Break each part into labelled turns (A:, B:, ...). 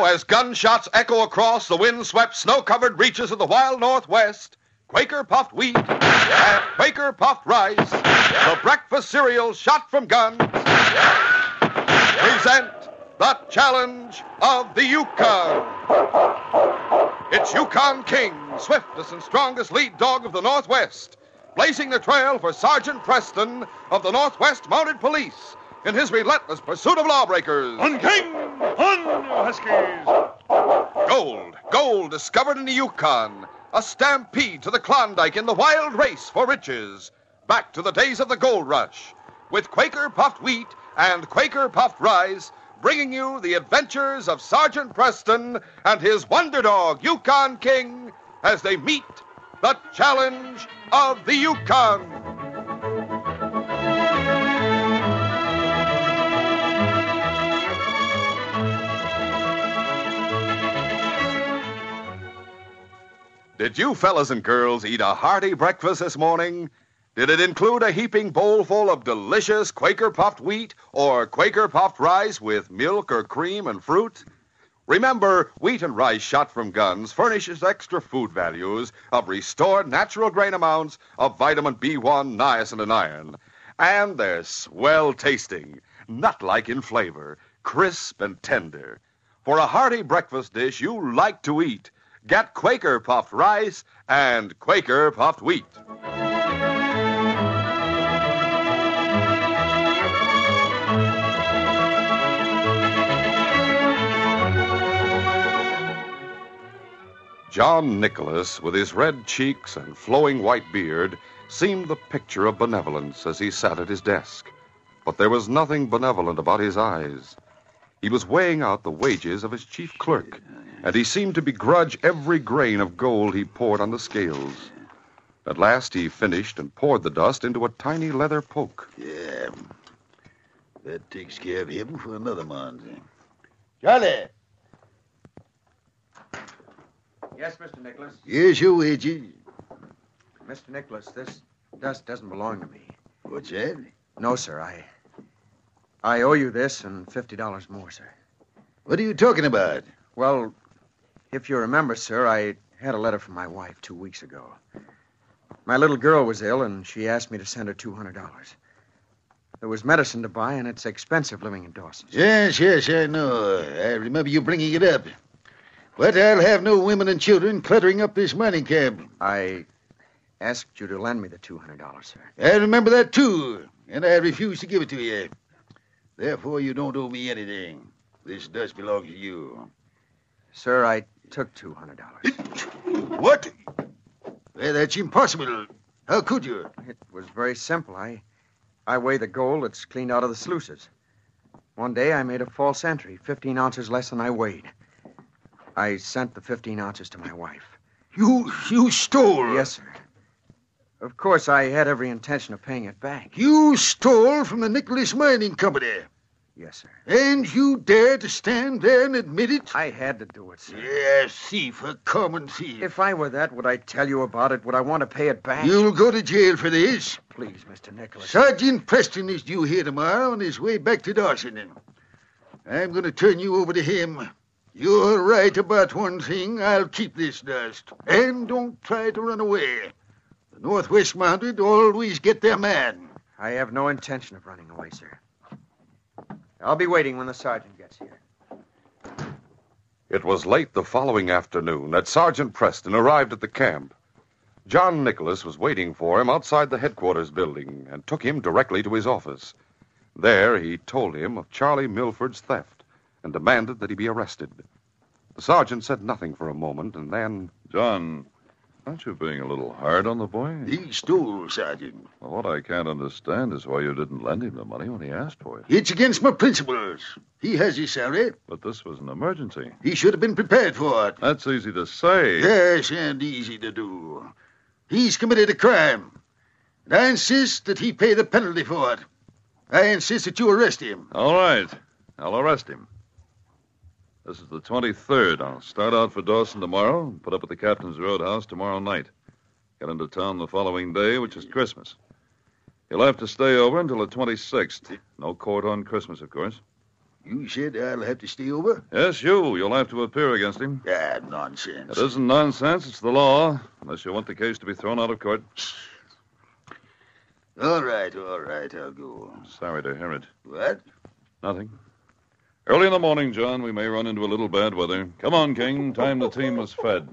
A: Now, as gunshots echo across the wind-swept, snow-covered reaches of the wild Northwest, Quaker puffed wheat and Quaker puffed rice, the breakfast cereal shot from guns, present the challenge of the Yukon. It's Yukon King, swiftest and strongest lead dog of the Northwest, blazing the trail for Sergeant Preston of the Northwest Mounted Police in his relentless pursuit of lawbreakers.
B: On King! On, you Huskies!
A: Gold discovered in the Yukon. A stampede to the Klondike in the wild race for riches. Back to the days of the gold rush. With Quaker puffed wheat and Quaker puffed rice, bringing you the adventures of Sergeant Preston and his wonder dog, Yukon King, as they meet the challenge of the Yukon. Did you fellas and girls eat a hearty breakfast this morning? Did it include a heaping bowl full of delicious Quaker puffed wheat or Quaker puffed rice with milk or cream and fruit? Remember, wheat and rice shot from guns furnishes extra food values of restored natural grain amounts of vitamin B1, niacin, and iron. And they're swell tasting, nut-like in flavor, crisp and tender. For a hearty breakfast dish you like to eat, get Quaker puffed rice and Quaker puffed wheat. John Nicholas, with his red cheeks and flowing white beard, seemed the picture of benevolence as he sat at his desk. But there was nothing benevolent about his eyes. He was weighing out the wages of his chief clerk, and he seemed to begrudge every grain of gold he poured on the scales. At last he finished and poured the dust into a tiny leather poke.
C: Yeah. That takes care of him for another month.
D: Charlie! Yes, Mr. Nicholas.
C: Here's your wages.
D: Mr. Nicholas, this dust doesn't belong to me.
C: What's that?
D: No, sir. I owe you this and $50 more, sir.
C: What are you talking about?
D: Well, if you remember, sir, I had a letter from my wife 2 weeks ago. My little girl was ill, and she asked me to send her $200. There was medicine to buy, and it's expensive living in Dawson.
C: Yes, I know. I remember you bringing it up. But I'll have no women and children cluttering up this mining camp.
D: I asked you to lend me the $200, sir.
C: I remember that, too, and I refuse to give it to you. Therefore, you don't owe me anything. This dust belongs to you.
D: Sir, I took $200.
C: What? Well, that's impossible. How could you?
D: It was very simple. I weigh the gold that's cleaned out of the sluices. One day I made a false entry, 15 ounces less than I weighed. I sent the 15 ounces to my wife.
C: You stole?
D: Yes, sir. Of course, I had every intention of paying it back.
C: You stole from the Nicholas Mining Company?
D: Yes, sir.
C: And you dare to stand there and admit it?
D: I had to do it, sir.
C: Yeah, thief, a common thief.
D: If I were that, would I tell you about it? Would I want to pay it back?
C: You'll go to jail for this.
D: Please, Mr. Nicholas.
C: Sergeant Preston is due here tomorrow on his way back to Dawson. I'm going to turn you over to him. You're right about one thing. I'll keep this dust. And don't try to run away. The Northwest Mounted always get their man.
D: I have no intention of running away, sir. I'll be waiting when the sergeant gets here.
A: It was late the following afternoon that Sergeant Preston arrived at the camp. John Nicholas was waiting for him outside the headquarters building and took him directly to his office. There he told him of Charlie Milford's theft and demanded that he be arrested. The sergeant said nothing for a moment, and then...
B: John, aren't you being a little hard on the boy?
C: He stole, Sergeant.
B: Well, what I can't understand is why you didn't lend him the money when he asked for it.
C: It's against my principles. He has his salary.
B: But this was an emergency.
C: He should have been prepared for it.
B: That's easy to say.
C: Yes, and easy to do. He's committed a crime. And I insist that he pay the penalty for it. I insist that you arrest him.
B: All right. I'll arrest him. This is the 23rd. I'll start out for Dawson tomorrow and put up at the Captain's Roadhouse tomorrow night. Get into town the following day, which is Christmas. He'll have to stay over until the 26th. No court on Christmas, of course.
C: You said I'll have to stay over?
B: Yes, you. You'll have to appear against him.
C: Ah, nonsense.
B: It isn't nonsense. It's the law, unless you want the case to be thrown out of court.
C: All right, I'll go.
B: Sorry to hear it.
C: What?
B: Nothing. Early in the morning, John, we may run into a little bad weather. Come on, King. Time the team was fed.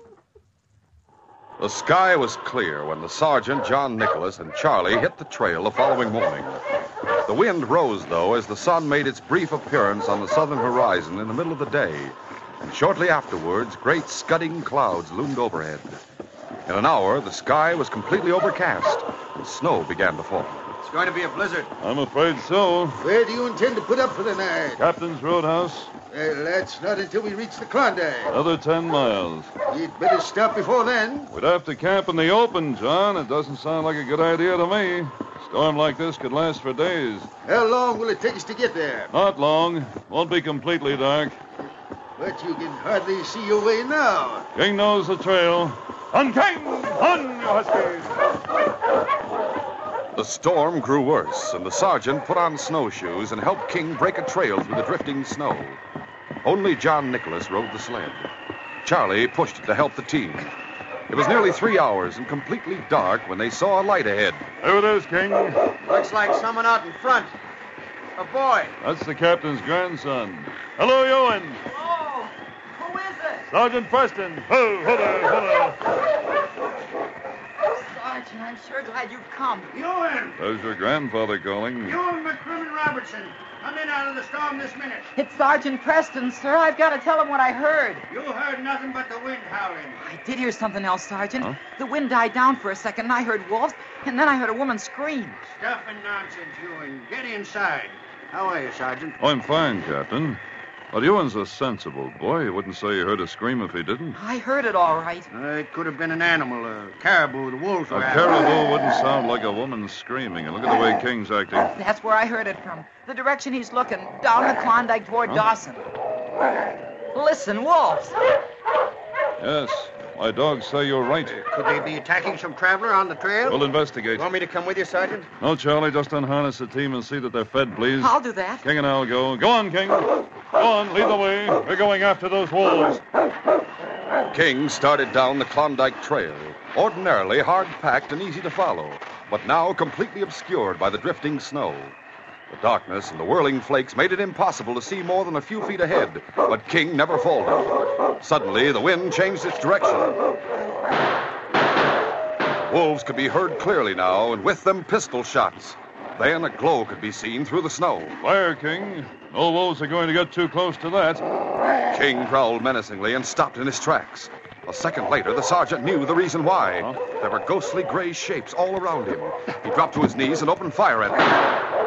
A: The sky was clear when the sergeant, John Nicholas, and Charlie hit the trail the following morning. The wind rose, though, as the sun made its brief appearance on the southern horizon in the middle of the day, and shortly afterwards, great scudding clouds loomed overhead. In an hour, the sky was completely overcast, and snow began to fall.
D: It's going to be a blizzard.
B: I'm afraid so.
C: Where do you intend to put up for the night?
B: Captain's Roadhouse,
C: Well, that's not until we reach the Klondike.
B: another 10 miles.
C: You'd better stop before then.
B: We'd have to camp in the open, John. It doesn't sound like a good idea to me. A storm like this could last for days.
C: How long will it take us to get there?
B: Not long. Won't be completely dark.
C: But you can hardly see your way now.
B: King knows the trail. On, King! On, you huskies!
A: The storm grew worse, and the sergeant put on snowshoes and helped King break a trail through the drifting snow. Only John Nicholas rode the sled. Charlie pushed it to help the team. It was nearly 3 hours and completely dark when they saw a light ahead.
B: There it is, King.
D: Looks like someone out in front. A boy.
B: That's the captain's grandson. Hello, Ewan.
E: Oh, who is it?
B: Sergeant Preston. Ho, ho there, ho there.
E: Sergeant, I'm sure glad you've come.
F: Ewan!
B: There's your grandfather calling.
F: Ewan McCrimmon Robertson. Come in out of the storm this minute.
E: It's Sergeant Preston, sir. I've got to tell him what I heard.
F: You heard nothing but the wind howling.
E: I did hear something else, Sergeant.
B: Huh?
E: The wind died down for a second, and I heard wolves, and then I heard a woman scream.
F: Stuff and nonsense, Ewan. Get inside. How are you, Sergeant?
B: Oh, I'm fine, Captain. But Ewan's a sensible boy. He wouldn't say he heard a scream if he didn't.
E: I heard it all right.
F: It could have been an animal, a caribou. The wolves
B: A
F: were after.
B: caribou wouldn't sound like a woman screaming. And look at the way King's acting.
E: That's where I heard it from. The direction he's looking, down the Klondike toward Dawson. Listen, wolves.
B: Yes, my dogs say you're right.
F: Could they be attacking some traveler on the trail?
B: We'll investigate.
D: Want me to come with you, Sergeant?
B: No, Charlie, just unharness the team and see that they're fed, please.
E: I'll do that.
B: King and I'll go. Go on, King. Go on, lead the way. We're going after those wolves.
A: King started down the Klondike Trail, ordinarily hard-packed and easy to follow, but now completely obscured by the drifting snow. The darkness and the whirling flakes made it impossible to see more than a few feet ahead, but King never faltered. Suddenly, the wind changed its direction. Wolves could be heard clearly now, and with them pistol shots. Then a glow could be seen through the snow.
B: Fire, King. No wolves are going to get too close to that.
A: King growled menacingly and stopped in his tracks. A second later, the sergeant knew the reason why.
B: Huh?
A: There were ghostly gray shapes all around him. He dropped to his knees and opened fire at them.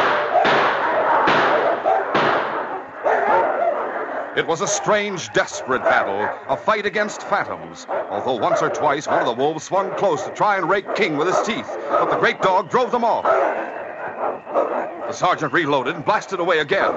A: It was a strange, desperate battle, a fight against phantoms. Although once or twice one of the wolves swung close to try and rake King with his teeth, but the great dog drove them off. The sergeant reloaded and blasted away again.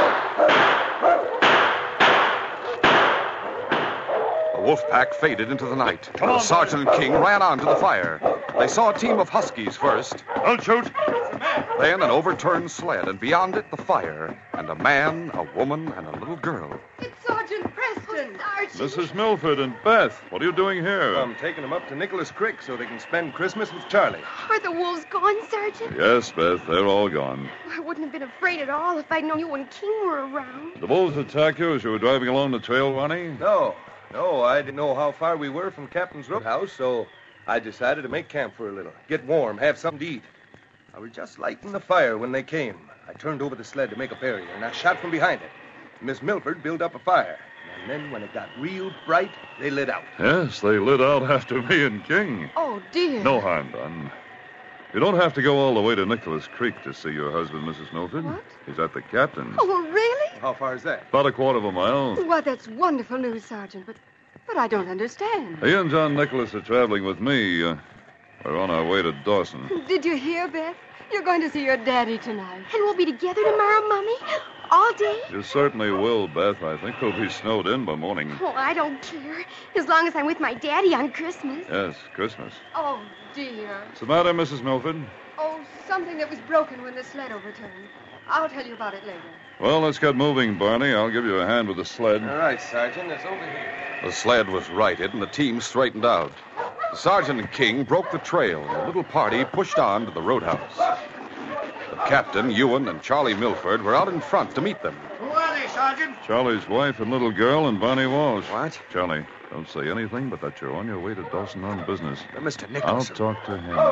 A: The wolf pack faded into the night. The sergeant and King ran on to the fire. They saw a team of huskies first,
B: Don't shoot.
A: then an overturned sled, and beyond it the fire, and a man, a woman, and a little girl.
G: It's Sergeant Preston. Sergeant.
B: Mrs. Milford and Beth, what are you doing here?
D: I'm taking them up to Nicholas Creek so they can spend Christmas with Charlie.
G: Are the wolves gone, Sergeant?
B: Yes, Beth, they're all gone.
G: I wouldn't have been afraid at all if I'd known you and King were around.
B: The wolves attack you as you were driving along the trail, Ronnie?
D: No, I didn't know how far we were from Captain's Roadhouse, so I decided to make camp for a little. Get warm, have something to eat. I was just lighting the fire when they came. I turned over the sled to make a barrier, and I shot from behind it. Miss Milford built up a fire. And then when it got real bright, they lit out.
B: Yes, they lit out after me and King.
G: Oh, dear.
B: No harm done. You don't have to go all the way to Nicholas Creek to see your husband, Mrs. Milford.
G: What?
B: He's at the captain's.
G: Oh, really?
D: How far is that?
B: About a quarter of a mile.
G: Why, that's wonderful news, Sergeant, but I don't understand.
B: He and John Nicholas are traveling with me. We're on our way to Dawson.
G: Did you hear, Beth? You're going to see your daddy tonight.
H: And we'll be together tomorrow, Mummy? All day?
B: You certainly will, Beth. I think we'll be snowed in by morning.
H: Oh, I don't care. As long as I'm with my daddy on Christmas.
B: Yes, Christmas.
G: Oh, dear.
B: What's the matter, Mrs. Milford?
G: Oh, something that was broken when the sled overturned. I'll tell you about it later.
B: Well, let's get moving, Barney. I'll give you a hand with the sled.
D: All right, Sergeant. It's over here.
A: The sled was righted, and the team straightened out. The sergeant and King broke the trail, and the little party pushed on to the roadhouse. The captain, Ewan, and Charlie Milford were out in front to meet them.
F: Who are they, Sergeant?
B: Charlie's wife and little girl and Barney Walsh.
D: What?
B: Charlie, don't say anything but that you're on your way to Dawson on business.
D: Mr.
B: I'll
D: Nicholson.
B: talk to him.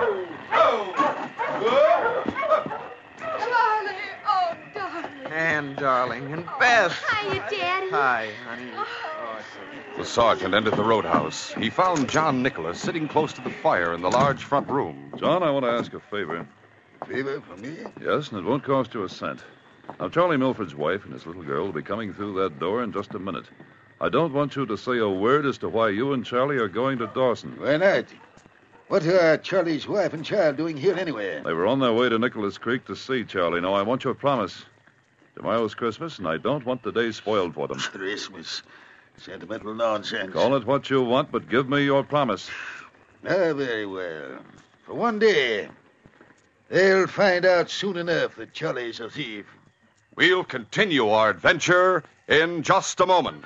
G: Charlie! Oh, darling.
D: And darling. And Beth.
H: Hiya, Daddy.
D: Hi, honey.
A: The sergeant entered the roadhouse. He found John Nicholas sitting close to the fire in the large front room.
B: John, I want to ask a favor.
C: Favor for me?
B: Yes, and it won't cost you a cent. Now, Charlie Milford's wife and his little girl will be coming through that door in just a minute. I don't want you to say a word as to why you and Charlie are going to Dawson.
C: Why not? What are Charlie's wife and child doing here anyway?
B: They were on their way to Nicholas Creek to see Charlie. Now, I want your promise. Tomorrow's Christmas, and I don't want the day spoiled for them.
C: Christmas. Sentimental nonsense.
B: Call it what you want, but give me your promise.
C: Ah, very well. For one day, they'll find out soon enough that Charlie's a thief.
A: We'll continue our adventure in just a moment.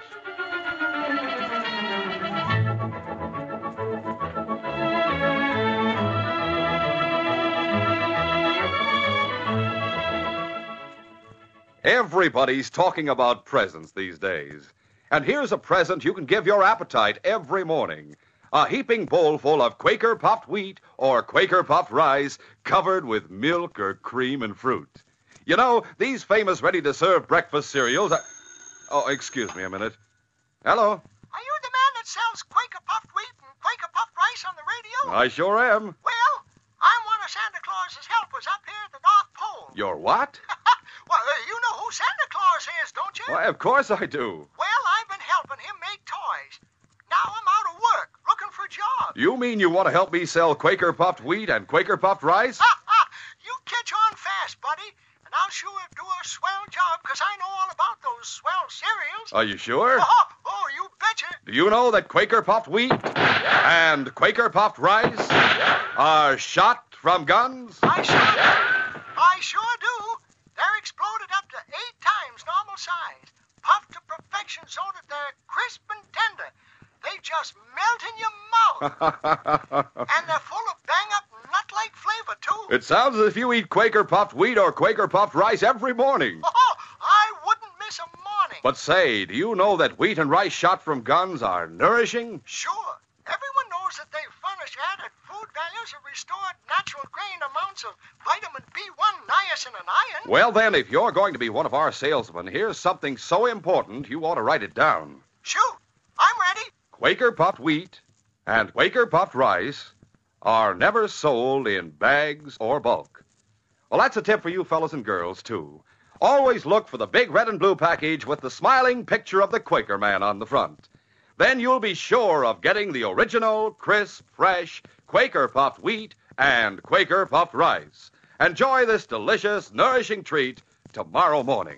A: Everybody's talking about presents these days. And here's a present you can give your appetite every morning. A heaping bowl full of Quaker puffed wheat or Quaker puffed rice covered with milk or cream and fruit. You know, these famous ready-to-serve breakfast cereals are... Oh, excuse me a minute. Hello?
F: Are you the man that sells Quaker puffed wheat and Quaker puffed rice on the radio?
A: I sure am.
F: Well, I'm one of Santa Claus's helpers up here at the North Pole.
A: You're what?
F: Well, you know who Santa Claus is, don't you?
A: Why, of course I do.
F: Well, I've been helping him make toys. Now I'm out of work, looking for jobs.
A: You mean you want to help me sell Quaker puffed wheat and Quaker puffed rice?
F: You catch on fast, buddy, and I'll sure do a swell job, because I know all about those swell cereals.
A: Are you sure?
F: Oh, you betcha.
A: Do you know that Quaker puffed wheat and Quaker puffed rice are shot from guns?
F: I sure do. They're exploded up to 8 times normal size, puffed to perfection so that they're crisp and tender. They just melt in your mouth. And they're full of bang-up nut-like flavor, too.
A: It sounds as if you eat Quaker puffed wheat or Quaker puffed rice every morning.
F: I wouldn't miss a morning.
A: But say, do you know that wheat and rice shot from guns are nourishing?
F: Sure. Everyone knows that they furnish added food values and restored natural grain amounts of vitamin B1, niacin, and iron.
A: Well, then, if you're going to be one of our salesmen, here's something so important you ought to write it down.
F: Shoot. I'm ready.
A: Quaker puffed wheat and Quaker puffed rice are never sold in bags or bulk. Well, that's a tip for you fellas and girls, too. Always look for the big red and blue package with the smiling picture of the Quaker man on the front. Then you'll be sure of getting the original, crisp, fresh Quaker puffed wheat and Quaker puffed rice. Enjoy this delicious, nourishing treat tomorrow morning.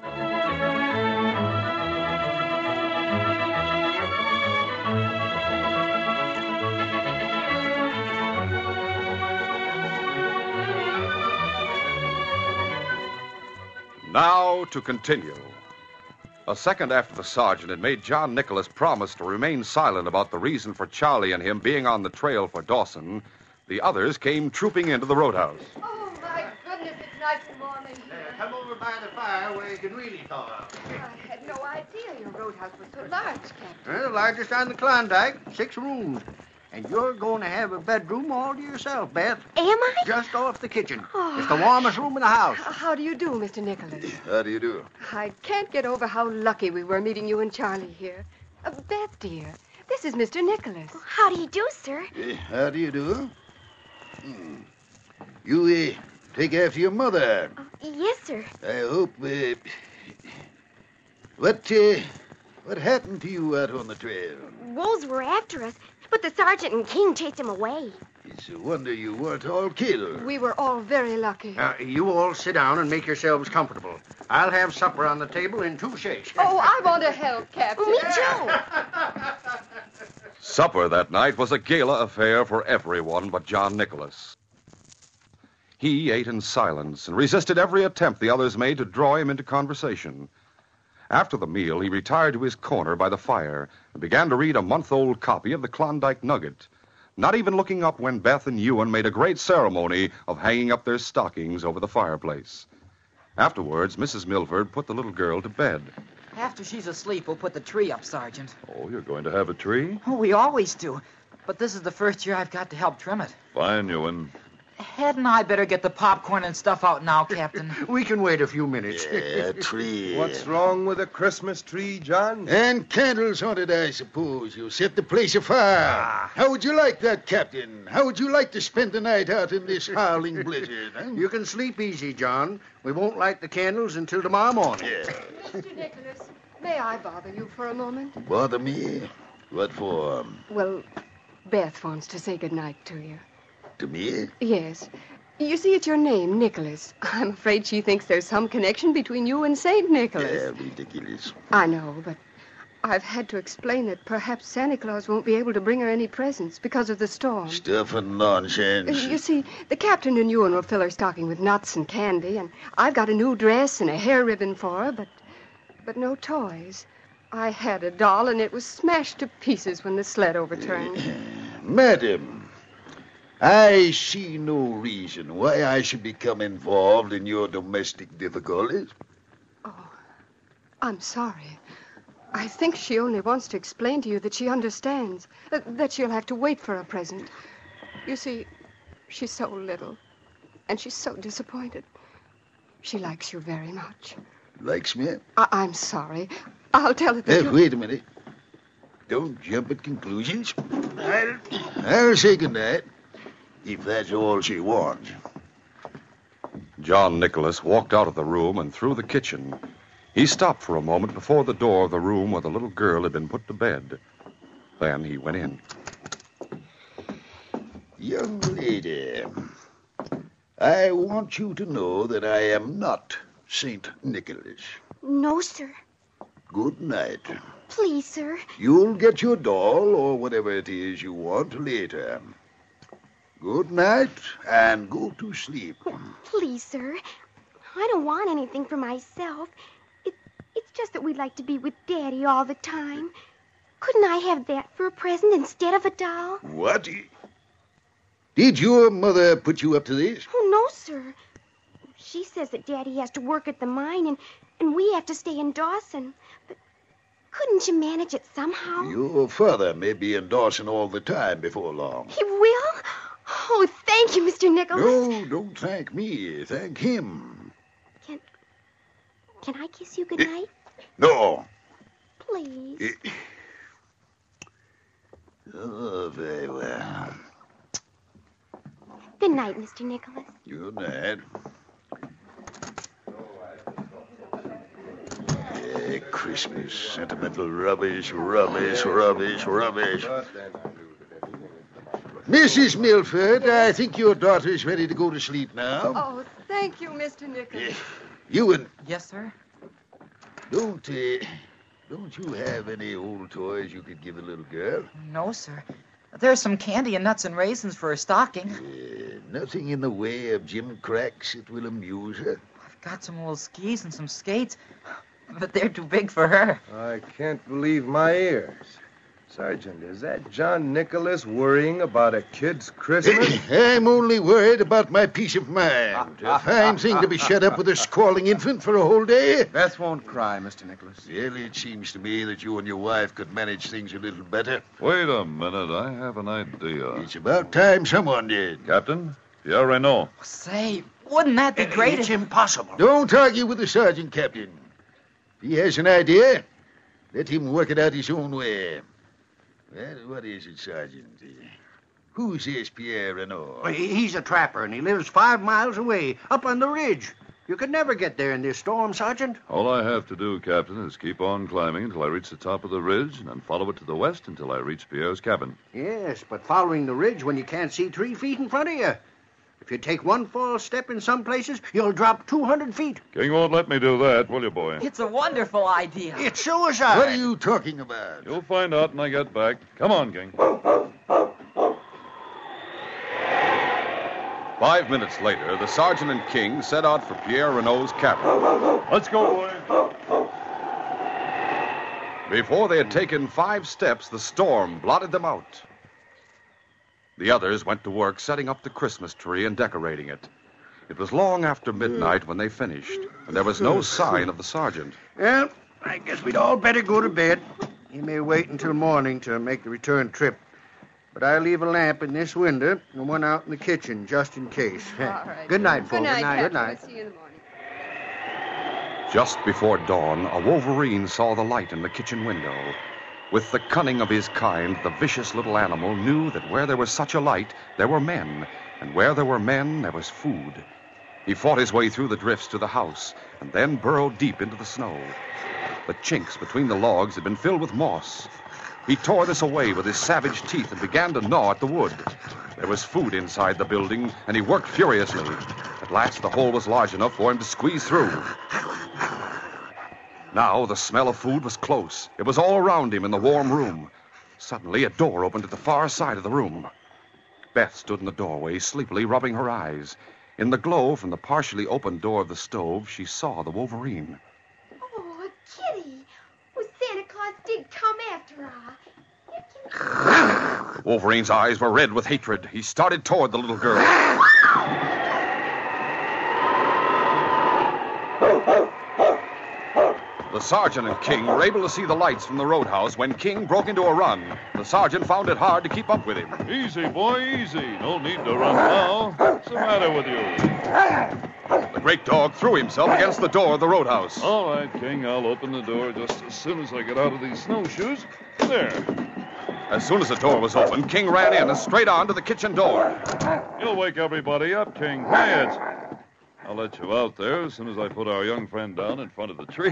A: Now to continue. A second after the sergeant had made John Nicholas promise to remain silent about the reason for Charlie and him being on the trail for Dawson, the others came trooping into the roadhouse.
G: Oh, my goodness, it's nice and warm in here.
F: Come over by the fire where you can really thaw out.
G: I had no idea your roadhouse was so large, Captain.
F: Well, the largest on the Klondike, 6 rooms. And you're going to have a bedroom all to yourself, Beth.
H: Am I?
F: Just off the kitchen.
G: Oh.
F: It's the warmest room in the house.
G: How do you do, Mr. Nicholas?
C: How do you do?
G: I can't get over how lucky we were meeting you and Charlie here. Beth, dear, this is Mr. Nicholas.
H: How do you do, sir?
C: How do you do? You take after your mother.
H: Yes, sir.
C: I hope. What happened to you out on the trail?
H: Wolves were after us, but the sergeant and King chased him away.
C: It's a wonder you weren't all killed.
G: We were all very lucky.
F: You all sit down and make yourselves comfortable. I'll have supper on the table in 2 shakes.
G: Oh, I want to help, Captain.
H: Me too.
A: Supper that night was a gala affair for everyone but John Nicholas. He ate in silence and resisted every attempt the others made to draw him into conversation. After the meal, he retired to his corner by the fire and began to read a month-old copy of the Klondike Nugget, not even looking up when Beth and Ewan made a great ceremony of hanging up their stockings over the fireplace. Afterwards, Mrs. Milford put the little girl to bed.
E: After she's asleep, we'll put the tree up, Sergeant.
B: Oh, you're going to have a tree?
E: Oh, we always do. But this is the first year I've got to help trim it.
B: Fine, Ewan.
E: Hadn't I better get the popcorn and stuff out now, Captain?
D: We can wait a few minutes.
C: Yeah, tree.
I: What's wrong with a Christmas tree, John?
C: And candles on it, I suppose. You set the place afire. How would you like that, Captain? How would you like to spend the night out in this howling blizzard? Huh?
D: You can sleep easy, John. We won't light the candles until tomorrow morning.
G: Mr. Nicholas, may I bother you for a moment?
C: Bother me? What for?
G: Well, Beth wants to say goodnight to you.
C: To me?
G: Yes. You see, it's your name, Nicholas. I'm afraid she thinks there's some connection between you and St. Nicholas.
C: Yeah, ridiculous.
G: I know, but I've had to explain that perhaps Santa Claus won't be able to bring her any presents because of the storm.
C: Stuff and nonsense.
G: You see, the captain and Ewan will fill her stocking with nuts and candy, and I've got a new dress and a hair ribbon for her, but no toys. I had a doll, and it was smashed to pieces when the sled overturned.
C: Madam, I see no reason why I should become involved in your domestic difficulties.
G: Oh, I'm sorry. I think she only wants to explain to you that she understands, that she'll have to wait for a present. You see, she's so little, and she's so disappointed. She likes you very much.
C: Likes me?
G: I'm sorry. I'll tell her that
C: Wait a minute. Don't jump at conclusions. I'll say goodnight, if that's all she wants.
A: John Nicholas walked out of the room and through the kitchen. He stopped for a moment before the door of the room where the little girl had been put to bed. Then he went in.
C: Young lady, I want you to know that I am not St. Nicholas.
H: No, sir.
C: Good night.
H: Please, sir.
C: You'll get your doll or whatever it is you want later. Good night, and go to sleep.
H: Please, sir. I don't want anything for myself. It's just that we'd like to be with Daddy all the time. Couldn't I have that for a present instead of a doll?
C: What? Did your mother put you up to this?
H: Oh, no, sir. She says that Daddy has to work at the mine and we have to stay in Dawson. But couldn't you manage it somehow?
C: Your father may be in Dawson all the time before long.
H: He will? Oh, thank you, Mr. Nicholas.
C: No, don't thank me. Thank him.
H: Can I kiss you goodnight?
C: No.
H: Please.
C: Oh, very well.
H: Good night, Mr. Nicholas.
C: Good night. Christmas. Sentimental rubbish, rubbish, rubbish, rubbish. Mrs. Milford, I think your daughter is ready to go to sleep now.
G: Oh, thank you, Mr. Nicholas.
C: Ewan,
E: Yes, sir?
C: don't you have any old toys you could give the little girl?
E: No, sir. There's some candy and nuts and raisins for a stocking.
C: Nothing in the way of gimcracks that will amuse her?
E: I've got some old skis and some skates, but they're too big for her.
I: I can't believe my ears. Sergeant, is that John Nicholas worrying about a kid's Christmas?
C: I'm only worried about my peace of mind. A fine thing to be shut up with a squalling infant for a whole day.
D: Beth won't cry, Mr. Nicholas.
C: Really, it seems to me that you and your wife could manage things a little better.
B: Wait a minute. I have an idea.
C: It's about time someone did.
B: Captain, Pierre Renault.
E: Say, wouldn't that be great?
C: It's impossible. Don't argue with the sergeant, Captain. If he has an idea, let him work it out his own way. Well, what is it, Sergeant? Who's this Pierre Renault?
D: He's a trapper, and he lives 5 miles away, up on the ridge. You could never get there in this storm, Sergeant.
B: All I have to do, Captain, is keep on climbing until I reach the top of the ridge, and then follow it to the west until I reach Pierre's cabin.
D: Yes, but following the ridge when you can't see 3 feet in front of you. If you take one false step in some places, you'll drop 200 feet.
B: King won't let me do that, will you, boy?
E: It's a wonderful idea.
D: It's suicide.
C: What are you talking about?
B: You'll find out when I get back. Come on, King.
A: 5 minutes later, the sergeant and King set out for Pierre Renault's cabin.
B: Let's go, boy.
A: Before they had taken 5 steps, the storm blotted them out. The others went to work setting up the Christmas tree and decorating it. It was long after midnight when they finished, and there was no sign of the sergeant.
J: Well, I guess we'd all better go to bed. He may wait until morning to make the return trip. But I'll leave a lamp in this window and one out in the kitchen just in case.
G: All right.
J: Good night, folks.
G: Good night, Captain.
J: Good night.
G: I'll see you in the morning.
A: Just before dawn, a wolverine saw the light in the kitchen window. With the cunning of his kind, the vicious little animal knew that where there was such a light, there were men, and where there were men, there was food. He fought his way through the drifts to the house, and then burrowed deep into the snow. The chinks between the logs had been filled with moss. He tore this away with his savage teeth and began to gnaw at the wood. There was food inside the building, and he worked furiously. At last, the hole was large enough for him to squeeze through. Now, the smell of food was close. It was all around him in the warm room. Suddenly, a door opened at the far side of the room. Beth stood in the doorway, sleepily rubbing her eyes. In the glow from the partially opened door of the stove, she saw the wolverine.
H: Oh, Kitty. Oh, Santa Claus did come after her.
A: Wolverine's eyes were red with hatred. He started toward the little girl. The sergeant and King were able to see the lights from the roadhouse when King broke into a run. The sergeant found it hard to keep up with him.
B: Easy, boy, easy. No need to run now. What's the matter with you?
A: The great dog threw himself against the door of the roadhouse.
B: All right, King, I'll open the door just as soon as I get out of these snowshoes. There.
A: As soon as the door was open, King ran in and straight on to the kitchen door.
B: You'll wake everybody up, King. Quiet. I'll let you out there as soon as I put our young friend down in front of the tree.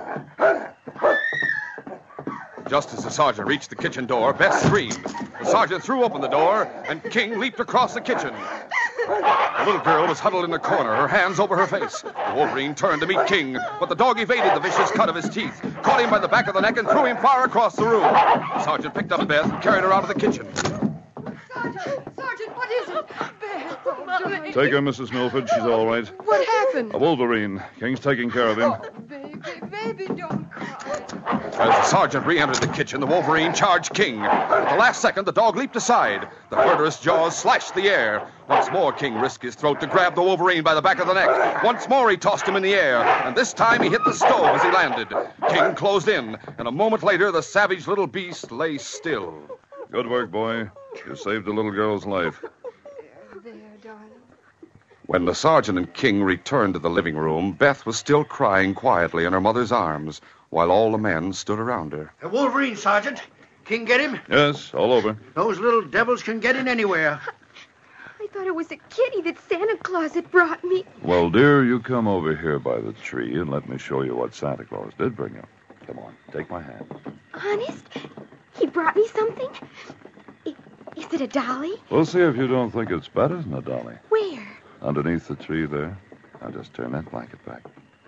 A: Just as the sergeant reached the kitchen door, Beth screamed. The sergeant threw open the door, and King leaped across the kitchen. The little girl was huddled in the corner, her hands over her face. The Wolverine turned to meet King, but the dog evaded the vicious cut of his teeth, caught him by the back of the neck, and threw him far across the room. The sergeant picked up Beth and carried her out of the kitchen.
G: Sergeant, what is it? Beth, oh, darling.
B: Take her, Mrs. Milford. She's all right.
G: What happened?
B: A wolverine. King's taking care of him.
G: Oh, baby, don't cry.
A: As the sergeant re-entered the kitchen, the Wolverine charged King. At the last second, the dog leaped aside. The murderous jaws slashed the air. Once more, King risked his throat to grab the Wolverine by the back of the neck. Once more, he tossed him in the air, and this time he hit the stove as he landed. King closed in, and a moment later, the savage little beast lay still.
B: Good work, boy. You saved the little girl's life.
G: There, darling.
A: When the sergeant and King returned to the living room, Beth was still crying quietly in her mother's arms, while all the men stood around her.
J: A Wolverine, Sergeant. King get him?
B: Yes, all over.
J: Those little devils can get in anywhere.
H: I thought it was a kitty that Santa Claus had brought me.
B: Well, dear, you come over here by the tree and let me show you what Santa Claus did bring you. Come on, take my hand.
H: Honest? He brought me something? Is it a dolly?
B: We'll see if you don't think it's better than a dolly.
H: Where?
B: Underneath the tree there. Now just turn that blanket back.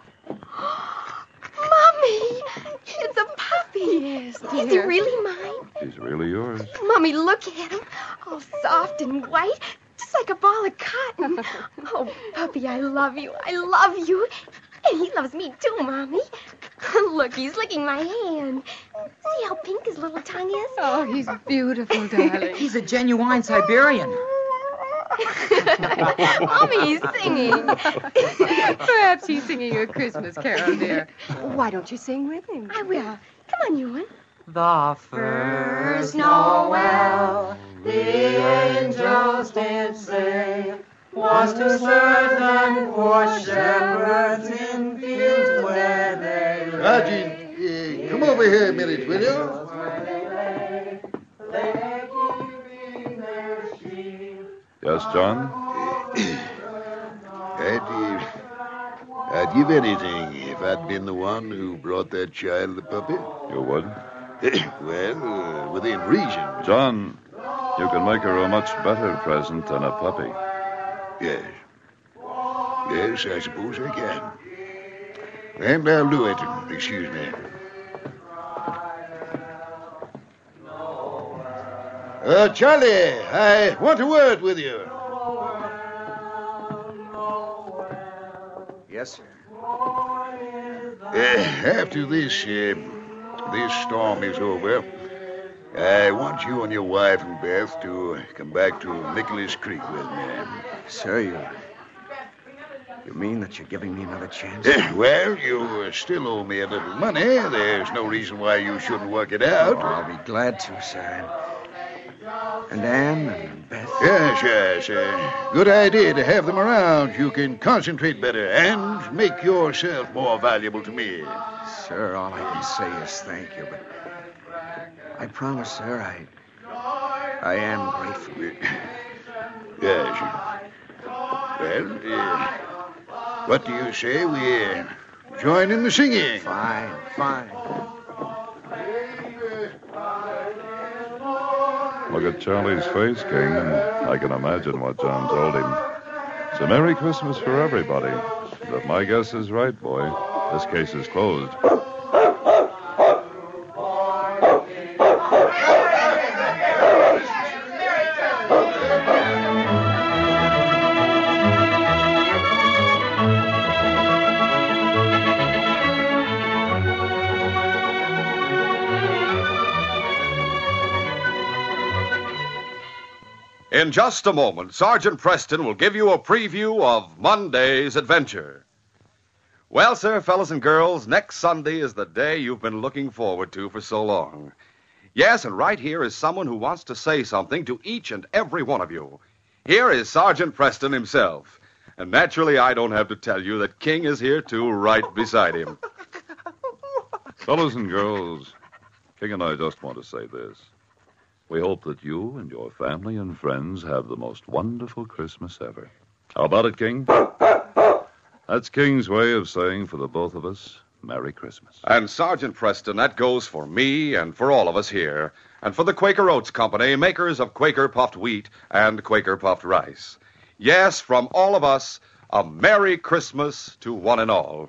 H: Mommy! It's a puppy.
G: Yes,
H: Is he
G: dear.
H: really mine?
B: He's really yours.
H: Mommy, look at him. All soft and white, just like a ball of cotton. Oh, puppy, I love you. I love you. And he loves me too, Mommy. Look, he's licking my hand. See how pink his little tongue is?
G: Oh, he's beautiful, darling.
E: He's a genuine Siberian.
H: Mommy, he's singing.
G: Perhaps he's singing a Christmas carol, dear. Why don't you sing with him?
H: I will. Come on, you one.
E: The first Noel, the angels did say, was to certain poor shepherds in fields where they
C: Sergeant, come over here a minute, will you?
B: Yes, John?
C: I'd give anything if I'd been the one who brought that child the puppy.
B: You would?
C: Well, within reason.
B: John, you can make her a much better present than a puppy.
C: Yes. Yes, I suppose I can. And I'll do it. Excuse me. Charlie, I want a word with you.
D: Yes, sir.
C: After this storm is over, I want you and your wife and Beth to come back to Nicholas Creek with me.
D: Sir, you mean that you're giving me another chance?
C: Well, you still owe me a little money. There's no reason why you shouldn't work it out.
D: Oh, I'll be glad to, sir. And Ann and Beth?
C: Yes. Good idea to have them around. You can concentrate better and make yourself more valuable to me.
D: Sir, all I can say is thank you, but I promise, sir, I am grateful.
C: Yes. Well, what do you say we join in the singing?
D: Fine.
B: Look at Charlie's face, King, and I can imagine what John told him. It's a Merry Christmas for everybody. But my guess is right, boy. This case is closed.
A: In just a moment, Sergeant Preston will give you a preview of Monday's adventure. Well, sir, fellas and girls, next Sunday is the day you've been looking forward to for so long. Yes, and right here is someone who wants to say something to each and every one of you. Here is Sergeant Preston himself. And naturally, I don't have to tell you that King is here, too, right beside him.
B: Fellas and girls, King and I just want to say this. We hope that you and your family and friends have the most wonderful Christmas ever. How about it, King? That's King's way of saying for the both of us, Merry Christmas.
A: And Sergeant Preston, that goes for me and for all of us here, and for the Quaker Oats Company, makers of Quaker Puffed Wheat and Quaker Puffed Rice. Yes, from all of us, a Merry Christmas to one and all.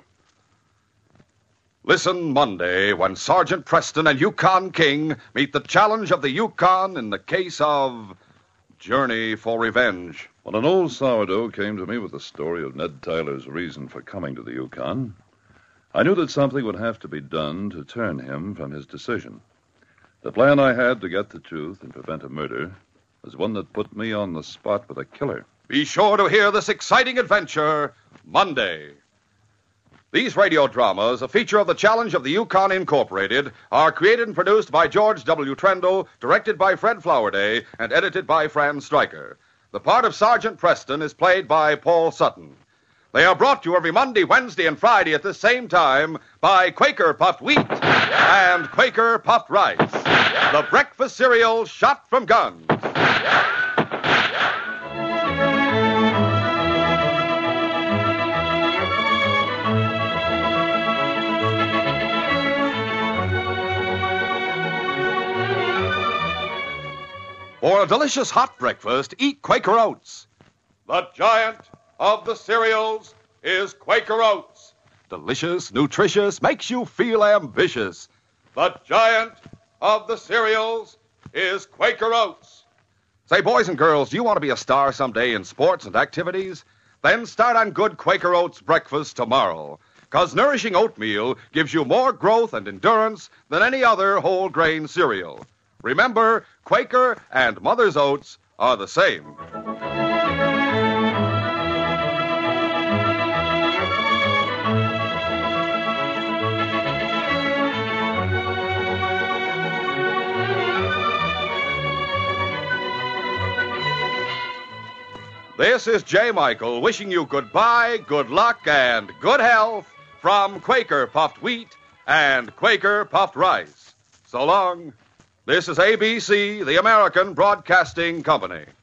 A: Listen Monday when Sergeant Preston and Yukon King meet the challenge of the Yukon in the case of Journey for Revenge.
B: When an old sourdough came to me with the story of Ned Tyler's reason for coming to the Yukon, I knew that something would have to be done to turn him from his decision. The plan I had to get the truth and prevent a murder was one that put me on the spot with a killer.
A: Be sure to hear this exciting adventure Monday. These radio dramas, a feature of the Challenge of the Yukon Incorporated, are created and produced by George W. Trendle, directed by Fred Flowerday, and edited by Fran Stryker. The part of Sergeant Preston is played by Paul Sutton. They are brought to you every Monday, Wednesday, and Friday at the same time by Quaker Puffed Wheat and Quaker Puffed Rice, the breakfast cereal shot from guns. For a delicious hot breakfast, eat Quaker Oats. The giant of the cereals is Quaker Oats. Delicious, nutritious, makes you feel ambitious. The giant of the cereals is Quaker Oats. Say, boys and girls, do you want to be a star someday in sports and activities? Then start on good Quaker Oats breakfast tomorrow. 'Cause nourishing oatmeal gives you more growth and endurance than any other whole grain cereal. Remember, Quaker and Mother's Oats are the same. This is J. Michael wishing you goodbye, good luck, and good health from Quaker Puffed Wheat and Quaker Puffed Rice. So long. This is ABC, the American Broadcasting Company.